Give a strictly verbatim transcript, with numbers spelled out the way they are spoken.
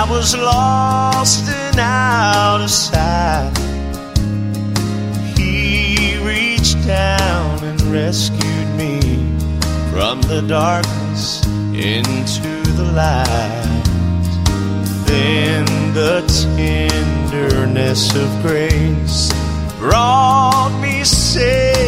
was lost and out of sight. He reached down and rescued me from the darkness into the light. Then the tenderness of grace brought me safe